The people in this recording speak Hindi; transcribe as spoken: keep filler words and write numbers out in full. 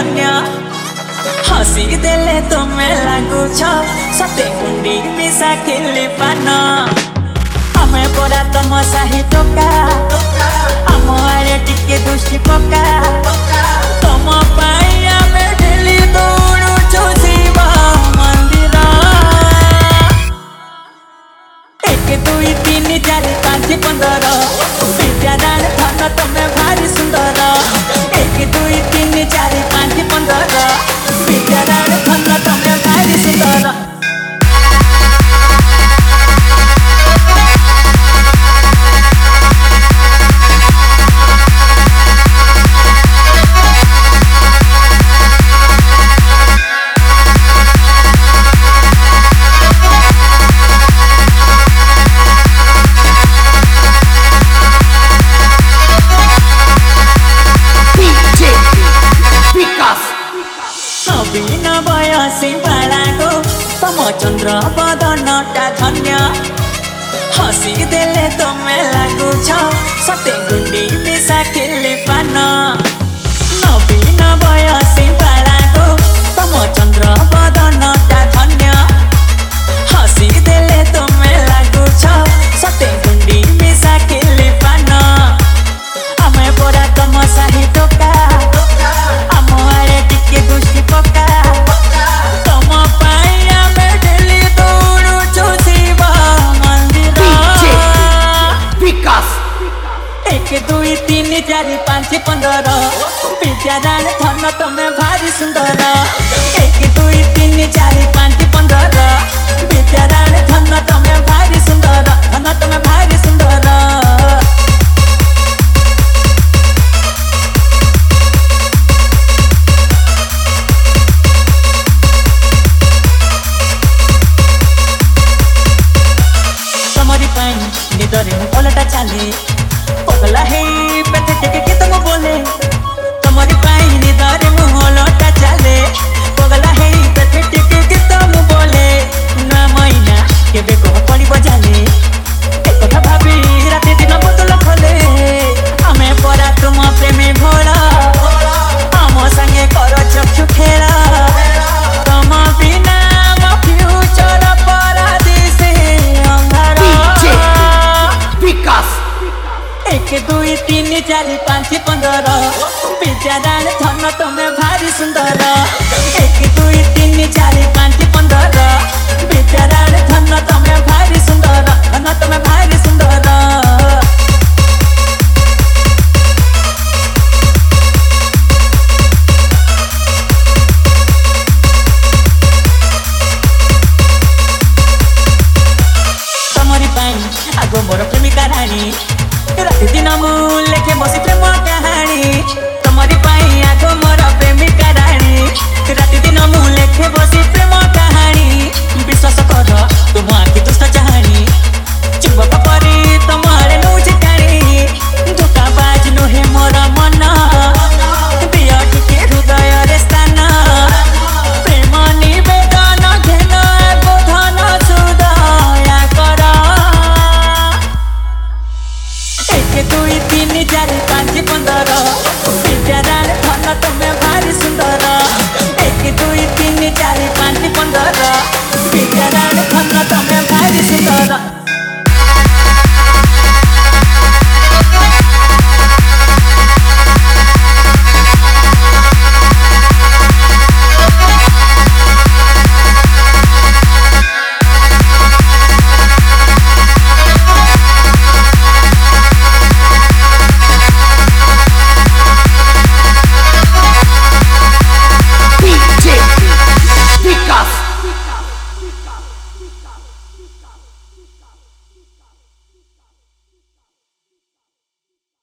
धन्य हसी देले तुम्हें लागुछ सते गुंडी मिसा खिली पान हमें पड़ा तम साही टोका आम आड़े टिके दृष्टि पका तम पाई आमे डेली दौड़ुछु शिव मंदिर एक दुई तीन चार पाँच पंदर विद्यादान धन तमें भारी सुंदर एक दुई तीन चार पाँच पंदर विद्यादान धन तमें भारी सुंदर नवीन बयसी बालागो तम चंद्र बदनटा धन्य हसी देले तुम्हें लागुछ सते गुंडी मिसा खिली पान नवीन बयसी बालागो तम चंद्र बदनटा धन्य हसी देले तुम्हें लागुछ सते गुंडी मिसा खिली पान आमे पड़ा तम साही टोका आम आड़े टिके दृष्टि पका तम पाई आमे डेली दौड़ुछु शिव मंदिर विकास एक दुई तीन चार पाँच पंदर विद्यादान धन तमें भारी सुंदर एक दुई तीन चार पाँच पंदर विद्यादान धन तमें भारी सुंदर धन तमें भारी सुंदर निदरे पलटा चाले पगला है पेटे टेके के तुम बोले तुम्हारी पाई निदरे मुहलटा चाले पगला है पेटे टेके के तुम बोले ना महीना के बेको पड़ी बजाले एक कथा भाभी राते दिन बोतल खोले आमे परा तुम प्रेमी भोला आम संगे कर चक्षु खेला तुम बिना मो फ्यूचर परादिसे अंधार विकास एक दुई तीन चार पाँच पंदर विद्यादान धन तमें भारी सुंदर।